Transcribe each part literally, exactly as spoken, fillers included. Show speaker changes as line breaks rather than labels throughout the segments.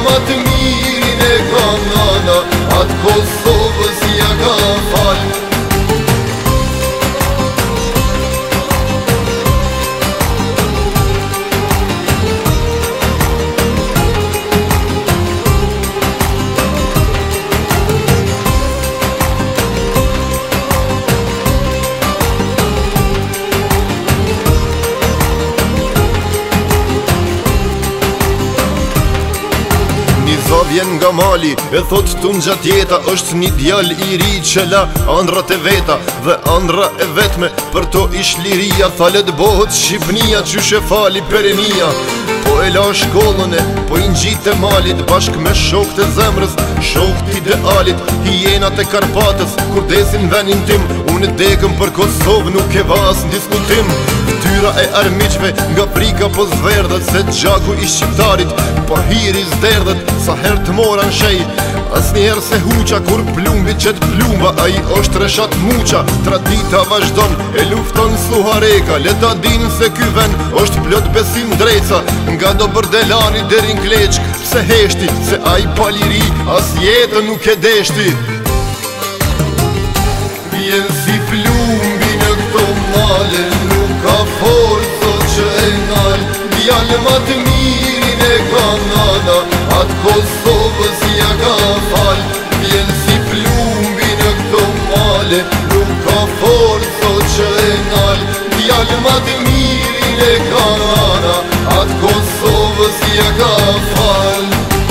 ma të mirin e ka nana, atë Kosovës ja ka fal. Vjen nga mali, e thot të ngjatë jeta, është një djal i ri që la andrat e veta dhe andra e vetme, për to ish liria, thalet bohët Shqipnia, qyshe fali perenia. Po e la shkollën e, po i ngjit e malit, bashk me shokët e zemrës, shokët idealit, hienat e Karpatës, kur desin venin tim, unë dekëm për Kosovë, nuk e vas në diskutim. Tyra e armiqve nga prika po zverdhet, se gjaku i shqiptarit, po hiri zderdhet, sa her të mora në shej. As njerë se huqa, kur plumbi qet plumba, a i është reshat muqa, tradita vazhdon, e lufton Suhareka. Leta din se ky ven është plot besim drejca, nga do bërdelani derin kleq, pse heshti, se a i paliri, as jetën nuk e deshti. Vjen si plumbi në këto male, nuk ka forco që e nal, djallë ma të mirin e ka nana, atë Kosovës ja ka fal. Vjen si plumbi në këto male, nuk ka forco që e nal, djallë ma të mirin e ka nana, atë Kosovës ja ka fal.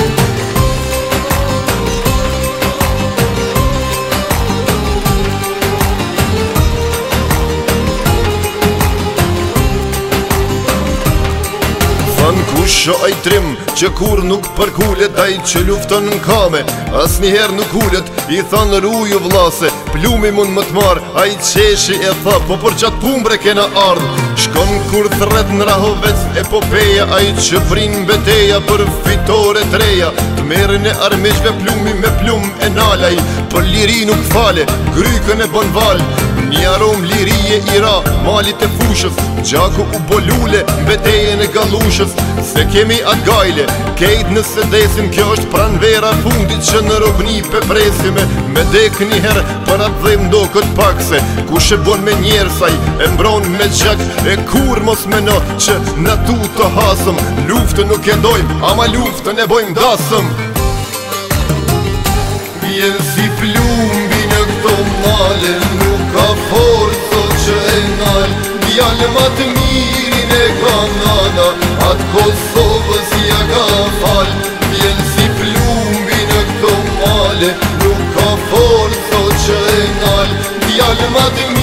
Kusho aj trim që kur nuk përkullet, aj që lufton në kame, as njëher nuk ullet, i thanë ruju vlase, plumi mund më të marë, aj qeshi e tha, po për qatë pumbre kena ardhë. Shkon kur thret në Rahovec epopeja, aj që prin beteja për fitore treja, të merin e armiqve plumi me plum e nalaj, për liri nuk fale, grykën e bon val. Një arom lirije i ra, malit e fushës, gjaku u bolule, betejen e galushës, se kemi atë gajle, kejt nëse desim, kjo është pranvera fundit që në robni pe presime, me dek njëherë për atë dhim do këtë pakse, ku shë bon me njerësaj, e mbron me gjak, e kur mos me no që në tu të hasëm, luftën nuk e dojmë, ama luftën e bojmë dasëm. Vjen si plumbi në këto male, nuk ka forco që e nal, djallë ma të mirin e ka nana, atë Kosovës ja ka fal. Vjen si plumbi në këto male, nuk ka forco që e nal, djallë ma të mirin